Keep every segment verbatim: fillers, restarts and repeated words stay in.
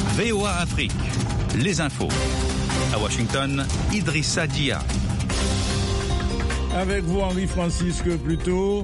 V O A Afrique, les infos. À Washington, Idrissa Dia. Avec vous, Henri-Francisque Pluto.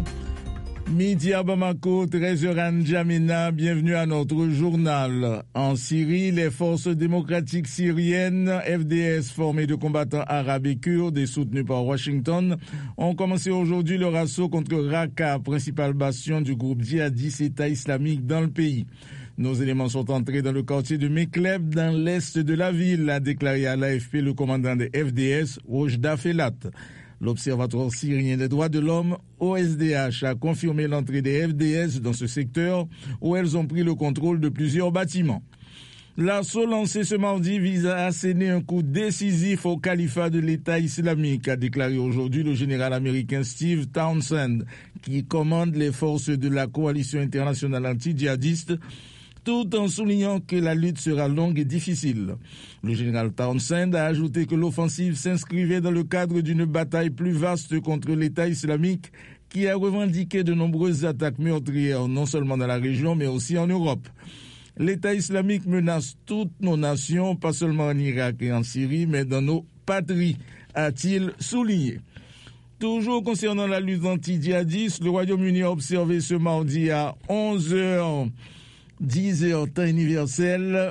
Midi à Bamako, treize heures à N'Djamena, bienvenue à notre journal. En Syrie, les forces démocratiques syriennes, F D S formées de combattants arabes et kurdes et soutenues par Washington, ont commencé aujourd'hui leur assaut contre Raqqa, principal bastion du groupe djihadiste État islamique dans le pays. Nos éléments sont entrés dans le quartier de Mekleb, dans l'est de la ville, a déclaré à l'A F P le commandant des F D S, Rojda Felat. L'Observatoire syrien des droits de l'homme, O S D H, a confirmé l'entrée des F D S dans ce secteur où elles ont pris le contrôle de plusieurs bâtiments. L'assaut lancé ce mardi vise à asséner un coup décisif au califat de l'État islamique, a déclaré aujourd'hui le général américain Steve Townsend, qui commande les forces de la coalition internationale anti-djihadiste, tout en soulignant que la lutte sera longue et difficile. Le général Townsend a ajouté que l'offensive s'inscrivait dans le cadre d'une bataille plus vaste contre l'État islamique qui a revendiqué de nombreuses attaques meurtrières, non seulement dans la région, mais aussi en Europe. L'État islamique menace toutes nos nations, pas seulement en Irak et en Syrie, mais dans nos patries, a-t-il souligné. Toujours concernant la lutte anti-djihadiste, le Royaume-Uni a observé ce mardi à onze heures dix heures temps universel,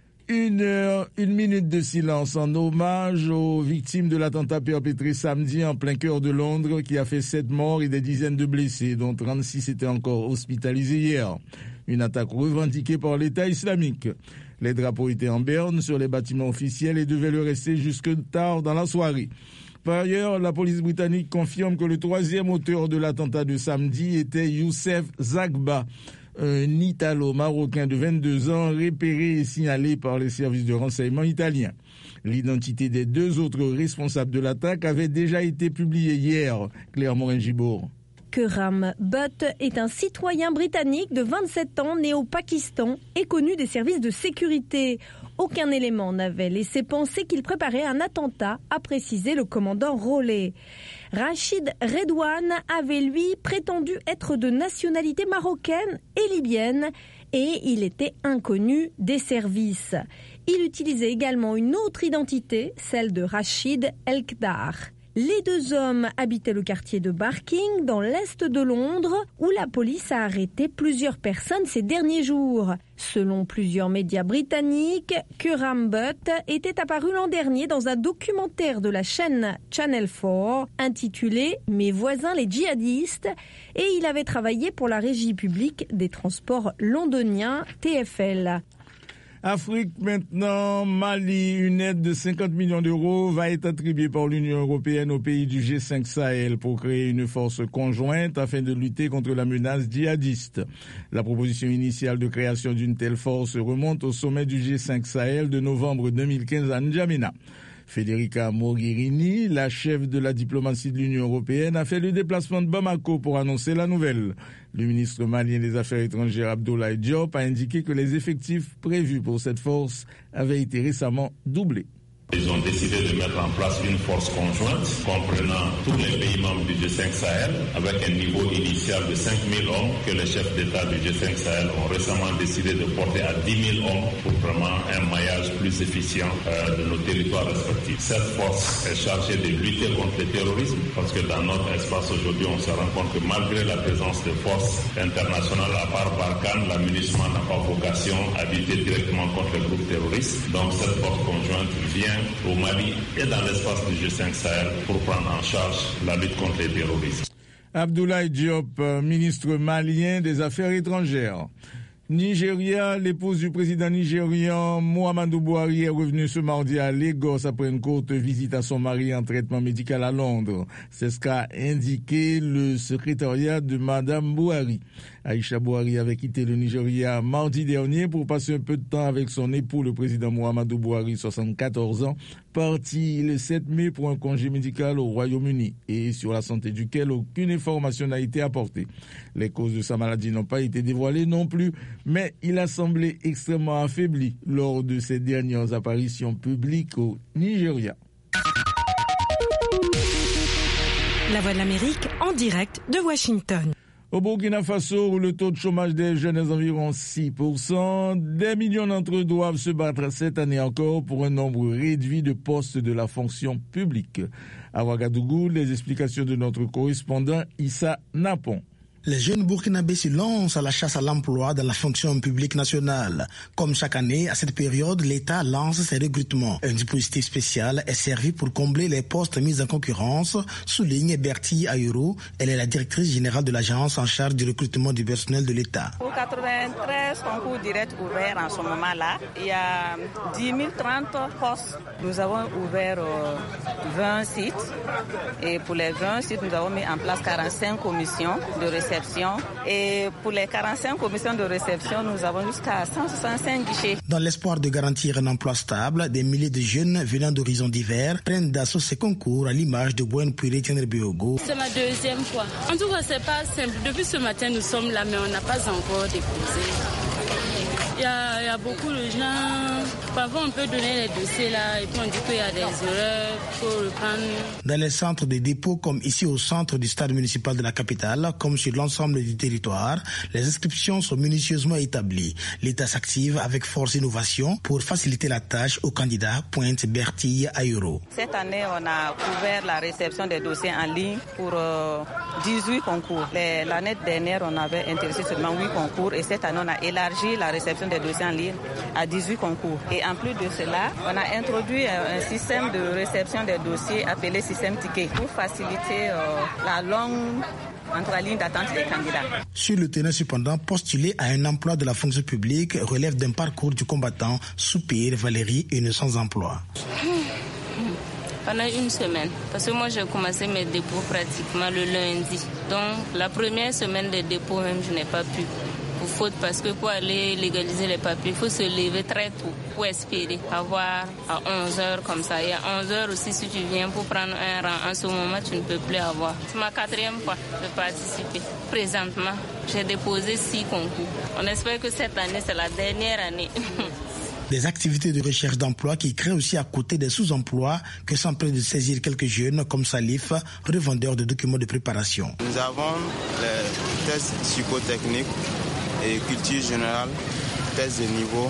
une heure, une minute de silence en hommage aux victimes de l'attentat perpétré samedi en plein cœur de Londres qui a fait sept morts et des dizaines de blessés, dont trente-six étaient encore hospitalisés hier. Une attaque revendiquée par l'État islamique. Les drapeaux étaient en berne sur les bâtiments officiels et devaient le rester jusque tard dans la soirée. Par ailleurs, la police britannique confirme que le troisième auteur de l'attentat de samedi était Youssef Zagba, un Italo-Marocain de vingt-deux ans repéré et signalé par les services de renseignement italiens. L'identité des deux autres responsables de l'attaque avait déjà été publiée hier, Claire Morin-Gibour. Khurram Butt est un citoyen britannique de vingt-sept ans né au Pakistan et connu des services de sécurité. Aucun élément n'avait laissé penser qu'il préparait un attentat, a précisé le commandant Rowley. Rachid Redouane avait, lui, prétendu être de nationalité marocaine et libyenne et il était inconnu des services. Il utilisait également une autre identité, celle de Rachid Elkdar. Les deux hommes habitaient le quartier de Barking, dans l'est de Londres, où la police a arrêté plusieurs personnes ces derniers jours. Selon plusieurs médias britanniques, Khurram Butt était apparu l'an dernier dans un documentaire de la chaîne Channel quatre intitulé « Mes voisins les djihadistes » et il avait travaillé pour la Régie publique des transports londoniens T F L. Afrique maintenant, Mali, une aide de cinquante millions d'euros va être attribuée par l'Union européenne aux pays du G cinq Sahel pour créer une force conjointe afin de lutter contre la menace djihadiste. La proposition initiale de création d'une telle force remonte au sommet du G cinq Sahel de novembre deux mille quinze à N'Djamena. Federica Mogherini, la chef de la diplomatie de l'Union européenne, a fait le déplacement de Bamako pour annoncer la nouvelle. Le ministre malien des Affaires étrangères Abdoulaye Diop a indiqué que les effectifs prévus pour cette force avaient été récemment doublés. Ils ont décidé de mettre en place une force conjointe comprenant tous les pays membres du G cinq Sahel avec un niveau initial de cinq mille hommes que les chefs d'État du G cinq Sahel ont récemment décidé de porter à dix mille hommes pour vraiment un maillage plus efficient euh, de nos territoires respectifs. Cette force est chargée de lutter contre le terrorisme parce que dans notre espace aujourd'hui on se rend compte que malgré la présence de forces internationales à part Barkhane, la MINUSMA n'a pas vocation à lutter directement contre les groupes terroristes. Donc cette force conjointe vient au Mali et dans l'espace du G cinq Sahel pour prendre en charge la lutte contre les terroristes. Abdoulaye Diop, ministre malien des Affaires étrangères. Nigeria, l'épouse du président nigérian Muhammadu Buhari est revenue ce mardi à Lagos après une courte visite à son mari en traitement médical à Londres. C'est ce qu'a indiqué le secrétariat de Madame Buhari. Aïcha Buhari avait quitté le Nigeria mardi dernier pour passer un peu de temps avec son époux, le président Muhammadu Buhari, soixante-quatorze ans, parti le sept mai pour un congé médical au Royaume-Uni et sur la santé duquel aucune information n'a été apportée. Les causes de sa maladie n'ont pas été dévoilées non plus, mais il a semblé extrêmement affaibli lors de ses dernières apparitions publiques au Nigeria. La Voix de l'Amérique en direct de Washington. Au Burkina Faso, où le taux de chômage des jeunes est environ six pour cent, des millions d'entre eux doivent se battre cette année encore pour un nombre réduit de postes de la fonction publique. À Ouagadougou, les explications de notre correspondant Issa Napon. Les jeunes burkinabés se lancent à la chasse à l'emploi dans la fonction publique nationale. Comme chaque année, à cette période, l'État lance ses recrutements. Un dispositif spécial est servi pour combler les postes mis en concurrence, souligne Bertie Ayuro. Elle est la directrice générale de l'agence en charge du recrutement du personnel de l'État. Pour quatre-vingt-treize concours directs ouverts en ce moment-là, il y a dix mille trente postes. Nous avons ouvert euh, vingt sites et pour les vingt sites, nous avons mis en place quarante-cinq commissions de réception. Et pour les quarante-cinq commissions de réception, nous avons jusqu'à cent soixante-cinq guichets. Dans l'espoir de garantir un emploi stable, des milliers de jeunes venant d'horizons divers prennent d'assaut ces concours à l'image de Buen Puri Biogo. C'est ma deuxième fois. En tout cas, c'est pas simple. Depuis ce matin, nous sommes là, mais on n'a pas encore déposé. Il y, a, il y a beaucoup de gens, parfois on peut donner les dossiers là et puis on dit qu'il y a des erreurs, il faut reprendre. Dans les centres de dépôt comme ici au centre du stade municipal de la capitale, comme sur l'ensemble du territoire, les inscriptions sont minutieusement établies. L'État s'active avec force et innovation pour faciliter la tâche aux candidats, pointe Bertie Ayuro. Cette année, on a ouvert la réception des dossiers en ligne pour euh, dix-huit concours. Les, l'année dernière, on avait intéressé seulement huit concours et cette année, on a élargi la réception des dossiers en ligne à dix-huit concours. Et en plus de cela, on a introduit un système de réception des dossiers appelé système ticket pour faciliter euh, la longue entre la ligne d'attente des candidats. Sur le terrain cependant, postuler à un emploi de la fonction publique relève d'un parcours du combattant, soupire Valérie, une sans-emploi. Pendant une semaine, parce que moi j'ai commencé mes dépôts pratiquement le lundi. Donc la première semaine des dépôts même je n'ai pas pu. Pour faute parce que pour aller légaliser les papiers, il faut se lever très tôt pour espérer avoir à onze heures comme ça. Et à onze heures aussi, si tu viens pour prendre un rang, en ce moment, tu ne peux plus avoir. C'est ma quatrième fois de participer. Présentement, j'ai déposé six concours. On espère que cette année, c'est la dernière année. Des activités de recherche d'emploi qui créent aussi à côté des sous-emplois que s'empressent de saisir quelques jeunes comme Salif, revendeur de documents de préparation. Nous avons les tests psychotechniques et culture générale, tests de niveau,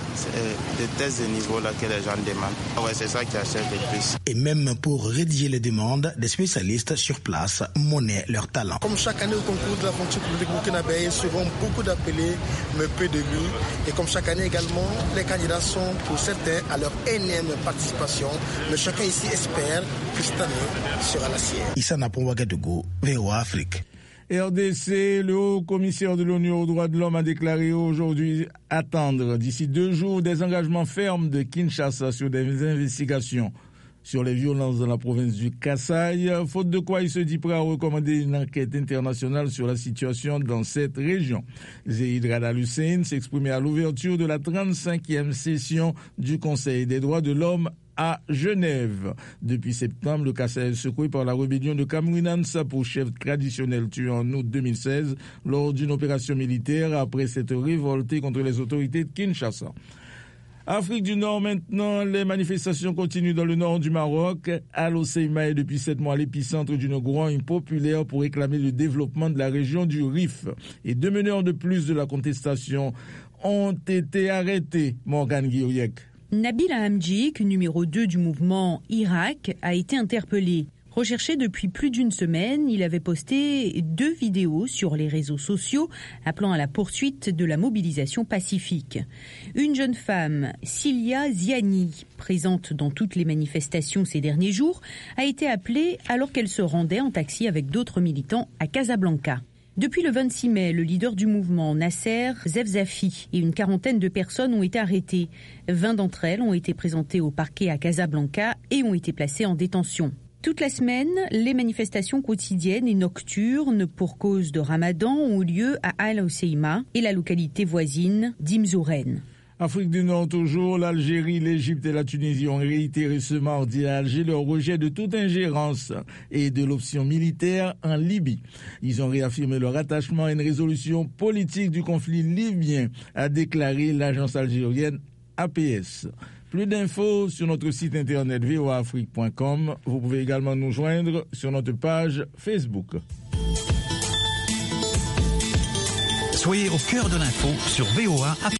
des tests de niveau là que les gens demandent. Ouais, c'est ça qui achète le plus. Et même pour rédiger les demandes, des spécialistes sur place monnaient leur talent. Comme chaque année au concours de la fonction publique burkinabé, souvent beaucoup d'appelés, mais peu d'élus. Et comme chaque année également, les candidats sont pour certains à leur énième participation. Mais chacun ici espère que cette année sera la sienne. Issa Napon, Ouagadougou, V O A Afrique. R D C, le haut commissaire de l'ONU aux droits de l'homme a déclaré aujourd'hui attendre d'ici deux jours des engagements fermes de Kinshasa sur des investigations sur les violences dans la province du Kasaï, faute de quoi il se dit prêt à recommander une enquête internationale sur la situation dans cette région. Zeid Rad Al Hussein s'exprimait à l'ouverture de la trente-cinquième session du Conseil des droits de l'homme à Genève. Depuis septembre, le Kasaï est secoué par la rébellion de Cameroun Sapo, chef traditionnel tué en août deux mille seize lors d'une opération militaire après s'être révolté contre les autorités de Kinshasa. Afrique du Nord maintenant, les manifestations continuent dans le nord du Maroc. Al-Hoceima est depuis sept mois l'épicentre d'une grogne populaire pour réclamer le développement de la région du Rif. Et deux meneurs de plus de la contestation ont été arrêtés. Morgane Guiriec. Nabil Hamdjik, numéro deux du mouvement Irak, a été interpellé. Recherché depuis plus d'une semaine, il avait posté deux vidéos sur les réseaux sociaux appelant à la poursuite de la mobilisation pacifique. Une jeune femme, Cilia Ziani, présente dans toutes les manifestations ces derniers jours, a été appelée alors qu'elle se rendait en taxi avec d'autres militants à Casablanca. Depuis le vingt-six mai, le leader du mouvement, Nasser Zefzafi, et une quarantaine de personnes ont été arrêtées. vingt d'entre elles ont été présentées au parquet à Casablanca et ont été placées en détention. Toute la semaine, les manifestations quotidiennes et nocturnes pour cause de Ramadan ont eu lieu à Al-Hoceima et la localité voisine d'Imzouren. Afrique du Nord toujours, l'Algérie, l'Égypte et la Tunisie ont réitéré ce mardi à Alger leur rejet de toute ingérence et de l'option militaire en Libye. Ils ont réaffirmé leur attachement à une résolution politique du conflit libyen, a déclaré l'agence algérienne A P S. Plus d'infos sur notre site internet v o a afrique point com. Vous pouvez également nous joindre sur notre page Facebook. Soyez au cœur de l'info sur V O A après